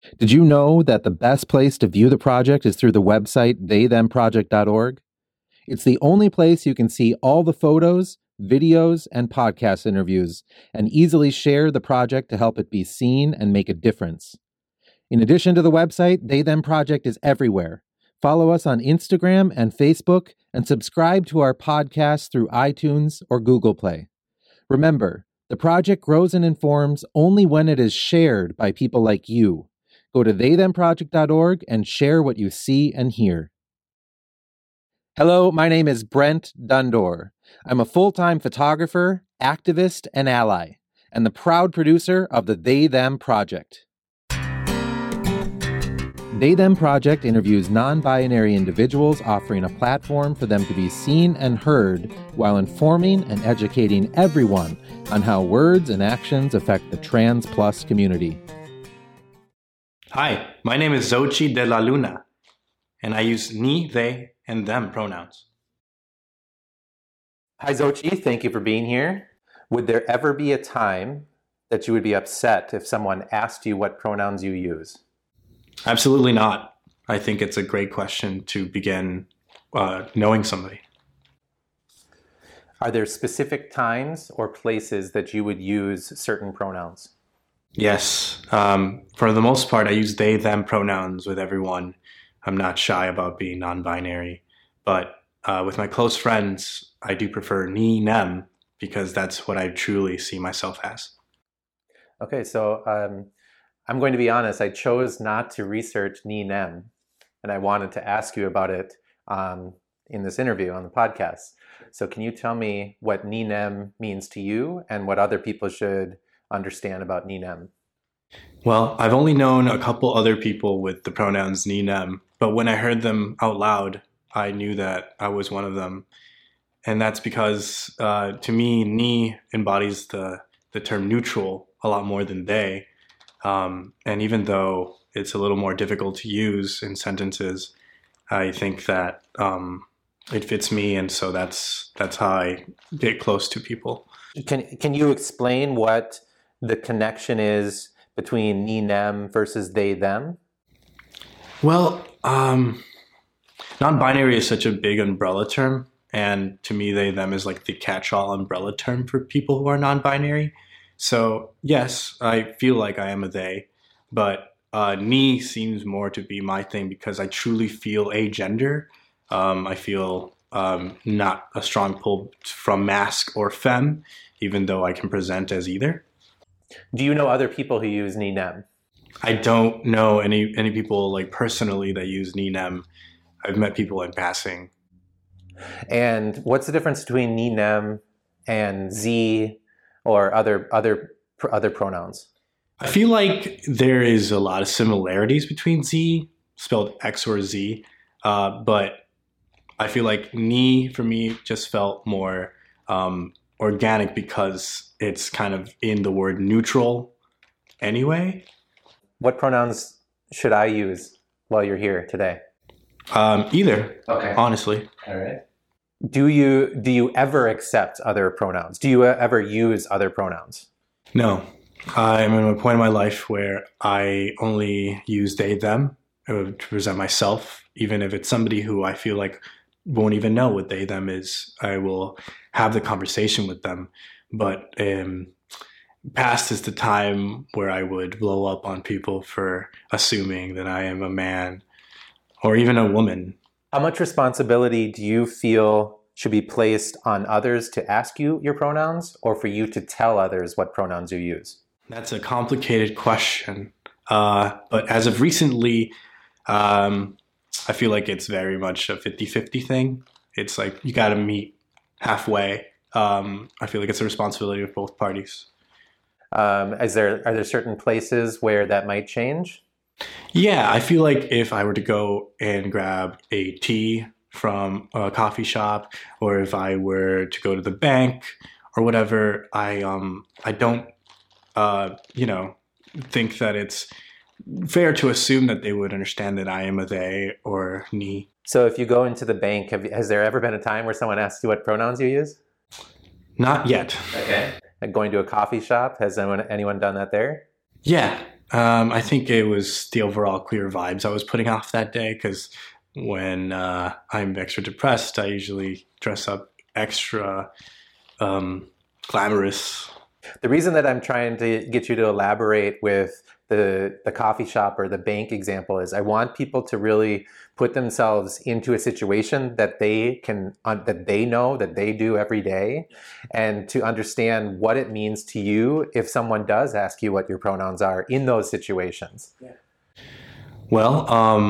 Did you know that the best place to view the project is through the website theythemproject.org? It's the only place you can see all the photos, videos, and podcast interviews, and easily share the project to help it be seen and make a difference. In addition to the website, They Them Project is everywhere. Follow us on Instagram and Facebook, and subscribe to our podcast through iTunes or Google Play. Remember, the project grows and informs only when it is shared by people like you. Go to theythemproject.org and share what you see and hear. Hello, my name is Brent Dundor. I'm a full-time photographer, activist, and ally, and the proud producer of the They Them Project. They Them Project interviews non-binary individuals, offering a platform for them to be seen and heard while informing and educating everyone on how words and actions affect the trans plus community. Hi, my name is Xochi de la Luna, and I use ni, they, and them pronouns. Hi, Xochi. Thank you for being here. Would there ever be a time that you would be upset if someone asked you what pronouns you use? Absolutely not. I think it's a great question to begin knowing somebody. Are there specific times or places that you would use certain pronouns? Yes. For the most part, I use they, them pronouns with everyone. I'm not shy about being non-binary. But with my close friends, I do prefer ni, them, because that's what I truly see myself as. Okay, so I'm going to be honest. I chose not to research ni, them, and I wanted to ask you about it in this interview on the podcast. So can you tell me what ni, them means to you and what other people should understand about ni, them? Well, I've only known a couple other people with the pronouns ni, them, but when I heard them out loud, I knew that I was one of them. And that's because to me, ni embodies the term neutral a lot more than they. And even though it's a little more difficult to use in sentences, I think that it fits me, and so that's how I get close to people. Can you explain what the connection is between ni, them versus they, them? Well, non-binary is such a big umbrella term, and to me, they, them is like the catch-all umbrella term for people who are non-binary. So yes, I feel like I am a they, but ni seems more to be my thing because I truly feel agender. I feel not a strong pull from masc or femme, even though I can present as either. Do you know other people who use ni, them? I don't know any people like personally that use ni, them. I've met people in passing. And what's the difference between ni, them and z or other pronouns? I feel like there is a lot of similarities between z, spelled X or Z, but I feel like ni for me just felt more organic because it's kind of in the word neutral anyway. What pronouns should I use while you're here today? Either. Okay. Honestly. All right. Do you ever accept other pronouns? Do you ever use other pronouns? No. I'm at a point in my life where I only use they, them to present myself, even if it's somebody who I feel like won't even know what they, them is. I will have the conversation with them. But past is the time where I would blow up on people for assuming that I am a man or even a woman. How much responsibility do you feel should be placed on others to ask you your pronouns, or for you to tell others what pronouns you use? That's a complicated question. But as of recently, I feel like it's very much a 50-50 thing. It's like you got to meet halfway. I feel like it's a responsibility of both parties. Are there certain places where that might change? Yeah, I feel like if I were to go and grab a tea from a coffee shop, or if I were to go to the bank or whatever, I don't think that it's fair to assume that they would understand that I am a they or ni. So if you go into the bank, has there ever been a time where someone asks you what pronouns you use? Not yet. Okay. Like going to a coffee shop, has anyone done that there? Yeah. I think it was the overall clear vibes I was putting off that day, because when I'm extra depressed, I usually dress up extra glamorous. The reason that I'm trying to get you to elaborate with the coffee shop or the bank example is I want people to really put themselves into a situation that they know that they do every day, and to understand what it means to you if someone does ask you what your pronouns are in those situations. Yeah. Well,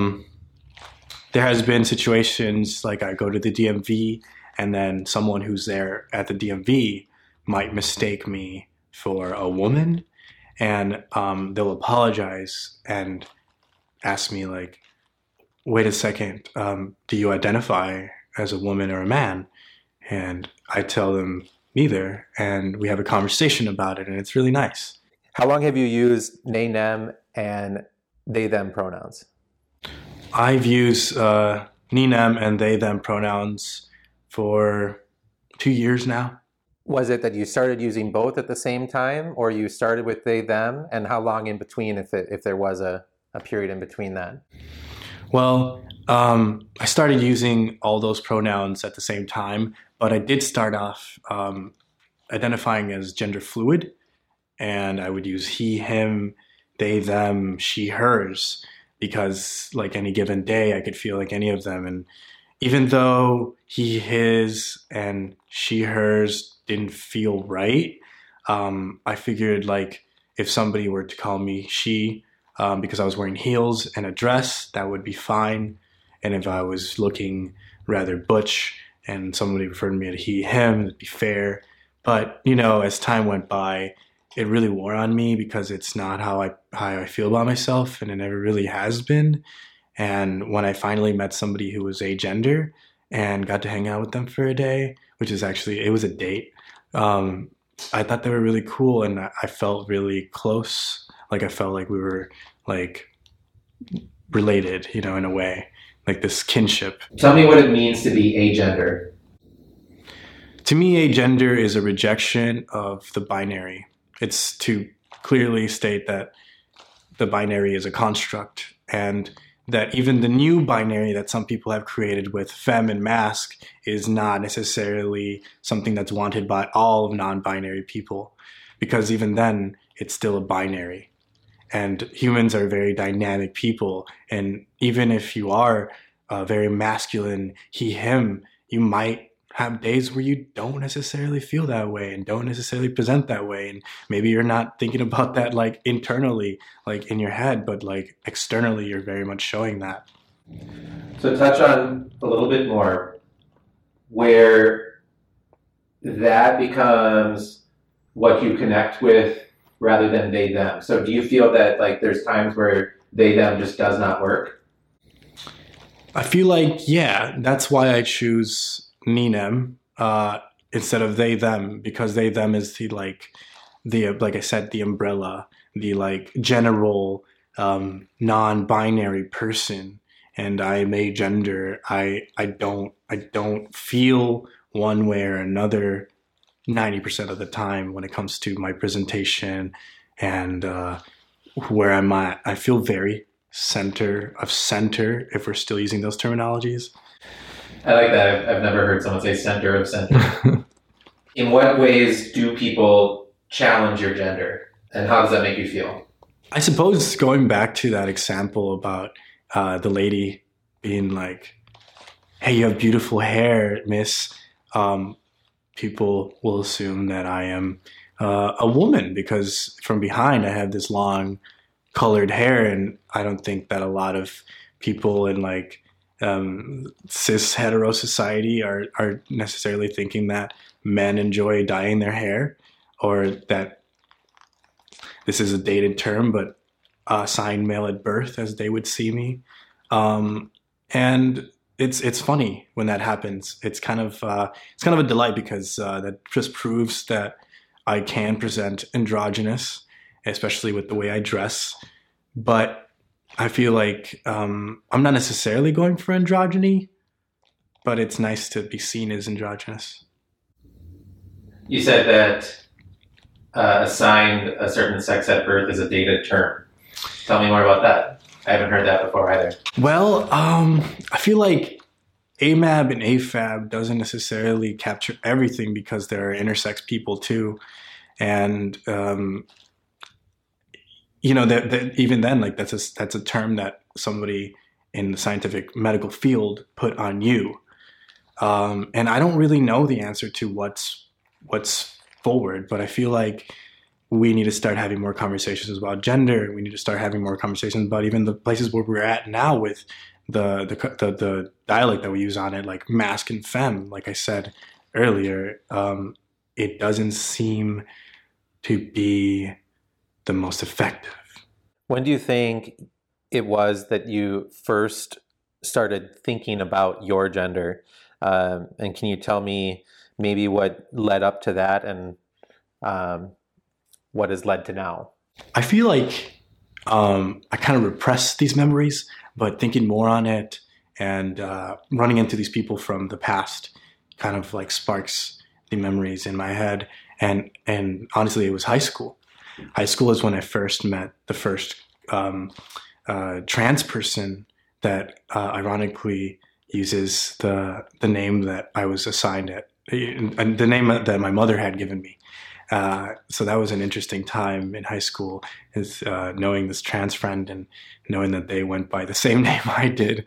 there has been situations like I go to the DMV and then someone who's there at the DMV might mistake me for a woman, and they'll apologize and ask me like, wait a second, do you identify as a woman or a man? And I tell them neither, and we have a conversation about it, and it's really nice. How long have you used they, them, and they, them pronouns? I've used me, them, and they, them pronouns for 2 years now. Was it that you started using both at the same time, or you started with they, them, and how long in between, if there was a period in between that? Well, I started using all those pronouns at the same time, but I did start off identifying as gender fluid, and I would use he, him, they, them, she, hers, because like any given day, I could feel like any of them. And even though he, his, and she, hers didn't feel right, I figured like if somebody were to call me she, because I was wearing heels and a dress, that would be fine. And if I was looking rather butch and somebody referred me to he, him, it'd be fair. But, you know, as time went by, it really wore on me because it's not how I feel about myself, and it never really has been. And when I finally met somebody who was agender and got to hang out with them for a day, which is actually, it was a date, I thought they were really cool, and I felt really close. Like I felt like we were like related, you know, in a way, like this kinship. Tell me what it means to be agender. To me, agender is a rejection of the binary. It's to clearly state that the binary is a construct, and that even the new binary that some people have created with femme and masc is not necessarily something that's wanted by all of non-binary people, because even then, it's still a binary. And humans are very dynamic people, and even if you are very masculine, he, him, you might have days where you don't necessarily feel that way and don't necessarily present that way, and maybe you're not thinking about that like internally, like in your head, but like externally you're very much showing that. So touch on a little bit more where that becomes what you connect with rather than they, them. So do you feel that like there's times where they, them just does not work? I feel like, yeah, that's why I choose Ninem instead of they, them, because they, them is the like I said, the umbrella, the like general non-binary person, and I'm agender. I don't feel one way or another 90% of the time when it comes to my presentation and where I'm at. I feel very center, if we're still using those terminologies. I like that. I've never heard someone say center of center. In what ways do people challenge your gender, and how does that make you feel? I suppose going back to that example about the lady being like, hey, you have beautiful hair, miss. People will assume that I am a woman because from behind I have this long colored hair, and I don't think that a lot of people in like cis hetero society are necessarily thinking that men enjoy dyeing their hair, or that this is a dated term, but assigned male at birth, as they would see me. And it's funny when that happens. It's kind of a delight because that just proves that I can present androgynous, especially with the way I dress. But I feel like I'm not necessarily going for androgyny, but it's nice to be seen as androgynous. You said that assigned a certain sex at birth is a dated term. Tell me more about that. I haven't heard that before either. Well, I feel like AMAB and AFAB doesn't necessarily capture everything because there are intersex people too. And, that even then, like that's a term that somebody in the scientific medical field put on you. And I don't really know the answer to what's forward, but I feel like we need to start having more conversations about gender. We need to start having more conversations about even the places where we're at now with the dialect that we use on it, like masc and femme. Like I said earlier, it doesn't seem to be the most effective. When do you think it was that you first started thinking about your gender? And can you tell me maybe what led up to that and what has led to now? I feel like I kind of repressed these memories, but thinking more on it and running into these people from the past kind of like sparks the memories in my head. And honestly, it was high school. High school is when I first met the first trans person that ironically uses the name that I was assigned at, the name that my mother had given me. So that was an interesting time in high school, is knowing this trans friend and knowing that they went by the same name I did.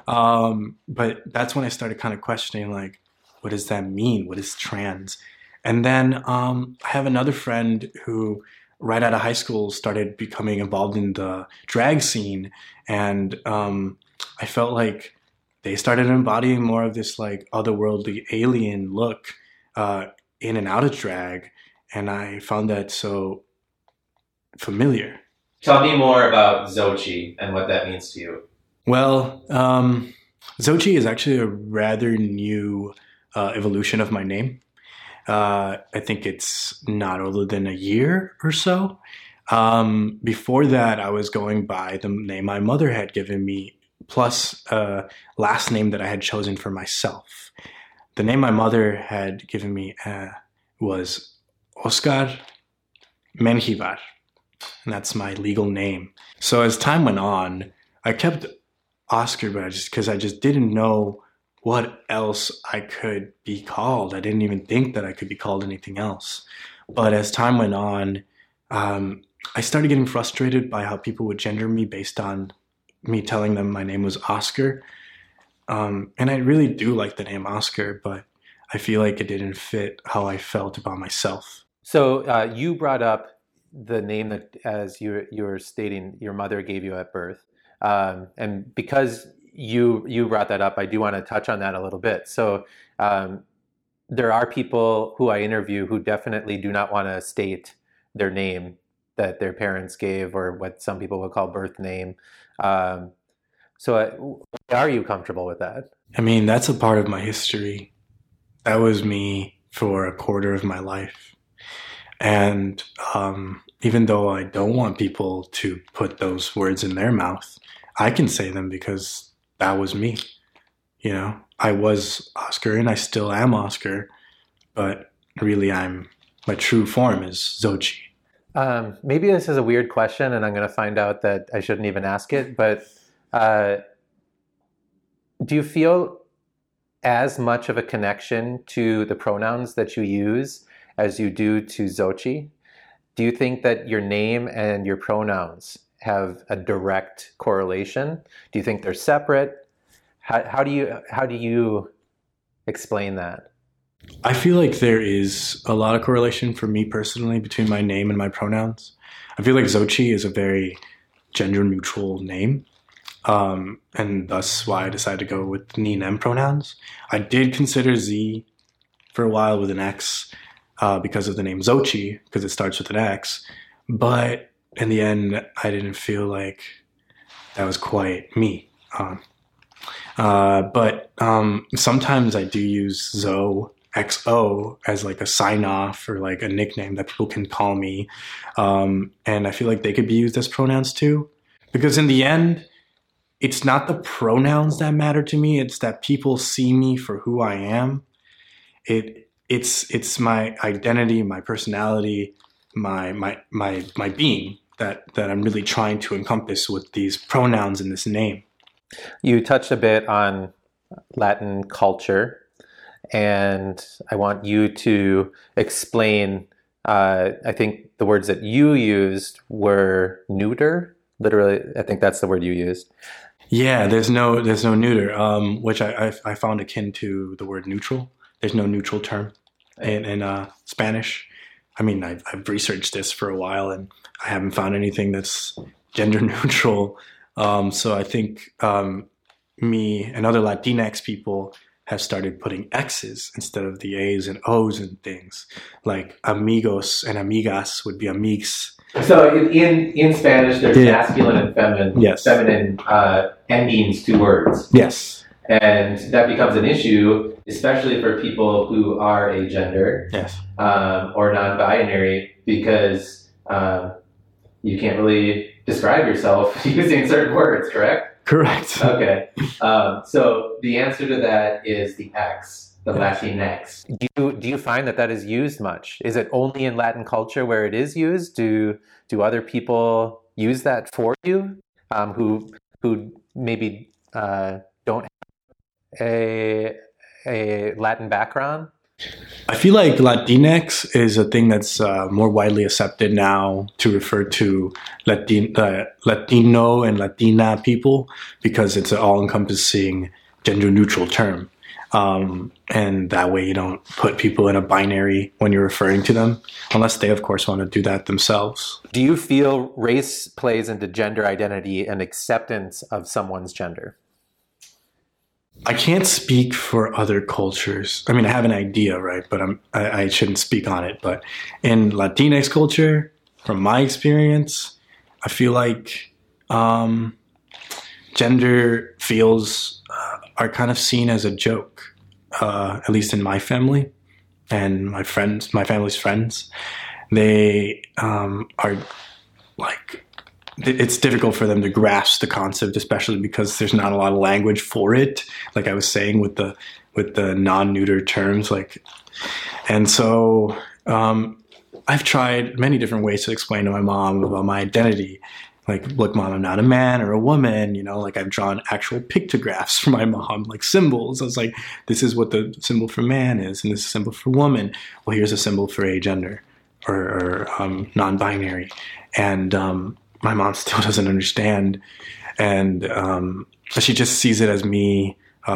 But that's when I started kind of questioning, like, what does that mean? What is trans? And then I have another friend who, right out of high school, started becoming involved in the drag scene. And I felt like they started embodying more of this like otherworldly alien look in and out of drag. And I found that so familiar. Tell me more about Xochi and what that means to you. Well, Xochi is actually a rather new evolution of my name. I think it's not older than a year or so. Before that, I was going by the name my mother had given me, plus a last name that I had chosen for myself. The name my mother had given me was Oscar Menjivar, and that's my legal name. So as time went on, I kept Oscar, but I just didn't know what else I could be called. I didn't even think that I could be called anything else. But as time went on, I started getting frustrated by how people would gender me based on me telling them my name was Oscar. And I really do like the name Oscar, but I feel like it didn't fit how I felt about myself. So you brought up the name that, as you were stating, your mother gave you at birth. And because you brought that up, I do want to touch on that a little bit. So there are people who I interview who definitely do not want to state their name that their parents gave, or what some people would call birth name. So are you comfortable with that? I mean, that's a part of my history. That was me for a quarter of my life. And even though I don't want people to put those words in their mouth, I can say them because that was me. You know, I was Oscar and I still am Oscar, but really my true form is Xochi. Maybe this is a weird question and I'm going to find out that I shouldn't even ask it, but do you feel as much of a connection to the pronouns that you use as you do to Xochi? Do you think that your name and your pronouns have a direct correlation? Do you think they're separate? How do you explain that? I feel like there is a lot of correlation for me personally between my name and my pronouns. I feel like Xochi is a very gender neutral name. And thus why I decided to go with me and them pronouns. I did consider Z for a while with an X because of the name Xochi, because it starts with an X. But in the end, I didn't feel like that was quite me. But sometimes I do use Zo, XO, as like a sign off or like a nickname that people can call me. And I feel like they could be used as pronouns too. Because in the end, it's not the pronouns that matter to me. It's that people see me for who I am. It's my identity, my personality, my being that I'm really trying to encompass with these pronouns in this name. You touched a bit on Latin culture, and I want you to explain. I think the words that you used were neuter. Literally, I think that's the word you used. Yeah, there's no neuter, which I found akin to the word neutral. There's no neutral term in Spanish. I mean, I've researched this for a while, and I haven't found anything that's gender neutral. So I think me and other Latinx people have started putting X's instead of the A's and O's and things. Like amigos and amigas would be amigs. So in Spanish, there's masculine and feminine endings to words. Yes. And that becomes an issue, especially for people who are agender or non-binary, because you can't really describe yourself using certain words, correct? Correct. Okay. So the answer to that is the X, the Latinx. Do you find that is used much? Is it only in Latin culture where it is used? Do other people use that for you who maybe don't have a Latin background? I feel like Latinx is a thing that's more widely accepted now to refer to Latino and Latina people, because it's an all-encompassing gender-neutral term. And that way you don't put people in a binary when you're referring to them, unless they, of course, want to do that themselves. Do you feel race plays into gender identity and acceptance of someone's gender? I can't speak for other cultures. I mean, I have an idea, right? But I shouldn't speak on it. But in Latinx culture, from my experience, I feel like gender feels are kind of seen as a joke, at least in my family and my family's friends. They are like, it's difficult for them to grasp the concept, especially because there's not a lot of language for it. Like I was saying with the non-neuter terms, and so I've tried many different ways to explain to my mom about my identity. Like, look, Mom, I'm not a man or a woman. Like I've drawn actual pictographs for my mom, like symbols. I was like, this is what the symbol for man is, and this is a symbol for woman. Well, here's a symbol for agender or non-binary, and my mom still doesn't understand, and she just sees it as me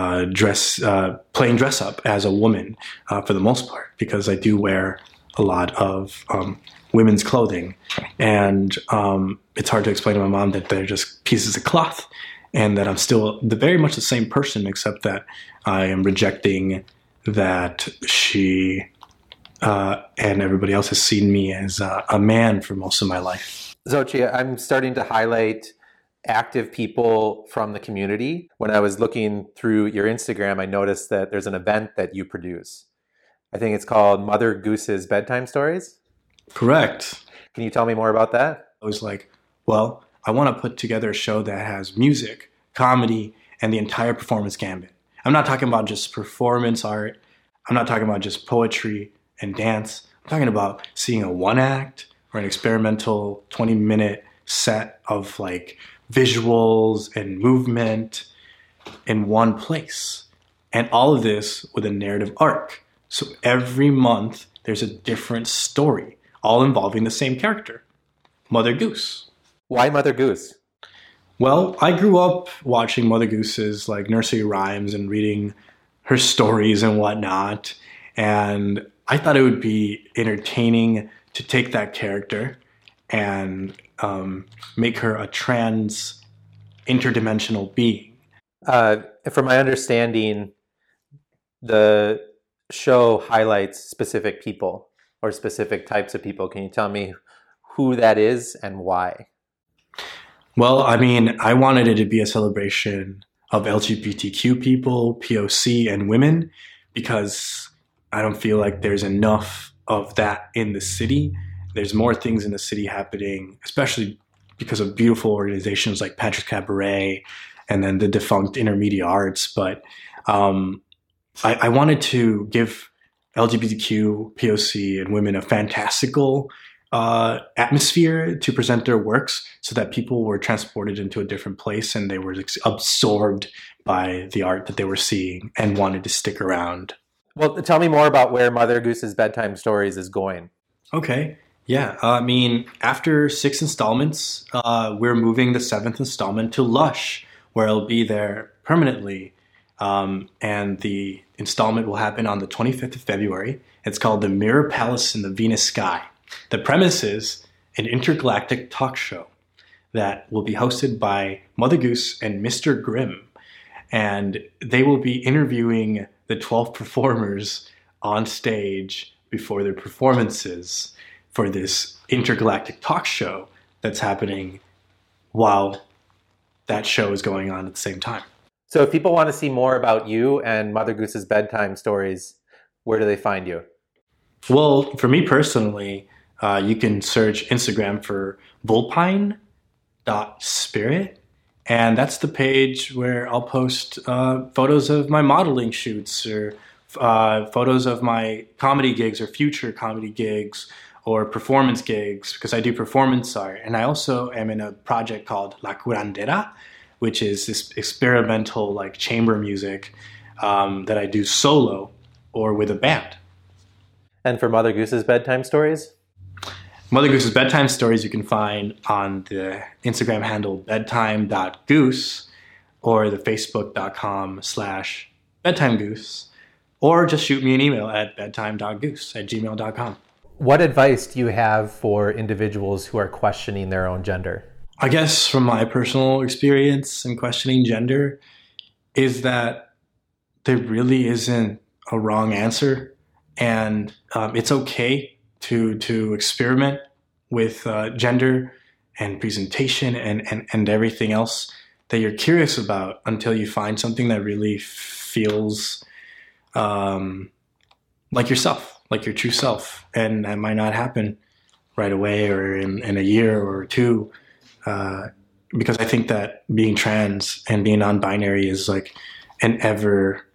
playing dress up as a woman for the most part, because I do wear a lot of women's clothing, and it's hard to explain to my mom that they're just pieces of cloth, and that I'm still very much the same person, except that I am rejecting that she and everybody else has seen me as a man for most of my life. Xochitl, I'm starting to highlight active people from the community. When I was looking through your Instagram, I noticed that there's an event that you produce. I think it's called Mother Goose's Bedtime Stories. Correct. Can you tell me more about that? I was like, well, I want to put together a show that has music, comedy, and the entire performance gambit. I'm not talking about just performance art. I'm not talking about just poetry and dance. I'm talking about seeing a one-act or an experimental 20-minute set of like visuals and movement in one place. And all of this with a narrative arc. So every month there's a different story, all involving the same character, Mother Goose. Why Mother Goose? Well, I grew up watching Mother Goose's like nursery rhymes and reading her stories and whatnot. And I thought it would be entertaining to take that character and make her a trans interdimensional being. From my understanding, the show highlights specific people or specific types of people. Can you tell me who that is and why? Well, I mean, I wanted it to be a celebration of LGBTQ people, POC, and women, because I don't feel like there's enough of that in the city. There's more things in the city happening, especially because of beautiful organizations like Patrick's Cabaret and then the defunct Intermedia Arts. But I wanted to give LGBTQ, POC, and women a fantastical atmosphere to present their works so that people were transported into a different place and they were absorbed by the art that they were seeing and wanted to stick around. Well, tell me more about where Mother Goose's Bedtime Stories is going. Okay. Yeah. After 6 installments, we're moving the 7th installment to Lush, where it'll be there permanently. And the installment will happen on the 25th of February. It's called The Mirror Palace in the Venus Sky. The premise is an intergalactic talk show that will be hosted by Mother Goose and Mr. Grimm. And they will be interviewing the 12 performers on stage before their performances for this intergalactic talk show that's happening while that show is going on at the same time. So if people want to see more about you and Mother Goose's Bedtime Stories, where do they find you? Well, for me personally, you can search Instagram for vulpine.spirit. And that's the page where I'll post photos of my modeling shoots or photos of my comedy gigs or future comedy gigs or performance gigs, because I do performance art. And I also am in a project called La Curandera, which is this experimental like chamber music that I do solo or with a band. And for Mother Goose's Bedtime Stories? Mother Goose's Bedtime Stories you can find on the Instagram handle bedtime.goose or the facebook.com/bedtimegoose, or just shoot me an email at bedtime.goose@gmail.com. What advice do you have for individuals who are questioning their own gender? I guess from my personal experience in questioning gender is that there really isn't a wrong answer, and it's okay to experiment with gender and presentation and everything else that you're curious about until you find something that really feels like yourself, like your true self. And that might not happen right away or in a year or two, because I think that being trans and being non-binary is like an ever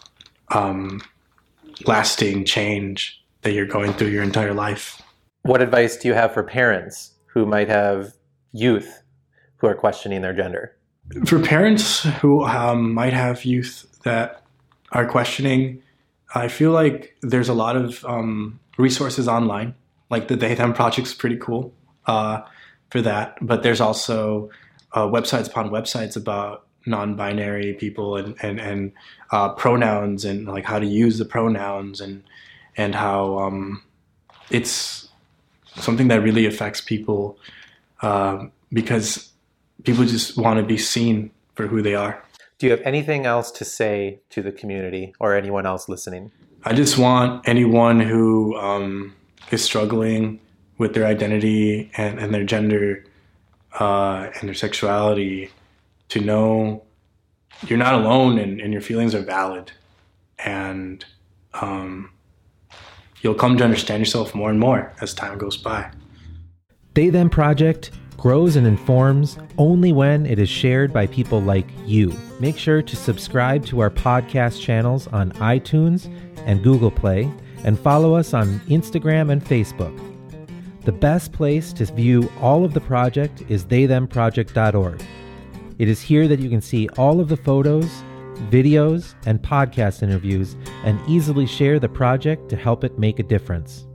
lasting change that you're going through your entire life. What advice do you have for parents who might have youth who are questioning their gender? For parents who might have youth that are questioning, I feel like there's a lot of resources online, like the They Them Project's pretty cool for that. But there's also websites upon websites about non-binary people and pronouns and like how to use the pronouns and how it's something that really affects people because people just want to be seen for who they are. Do you have anything else to say to the community or anyone else listening? I just want anyone who is struggling with their identity and their gender and their sexuality to know you're not alone and your feelings are valid. And you'll come to understand yourself more and more as time goes by. They Them Project grows and informs only when it is shared by people like you. Make sure to subscribe to our podcast channels on iTunes and Google Play, and follow us on Instagram and Facebook. The best place to view all of the project is theythemproject.org. It is here that you can see all of the photos, videos, and podcast interviews and easily share the project to help it make a difference.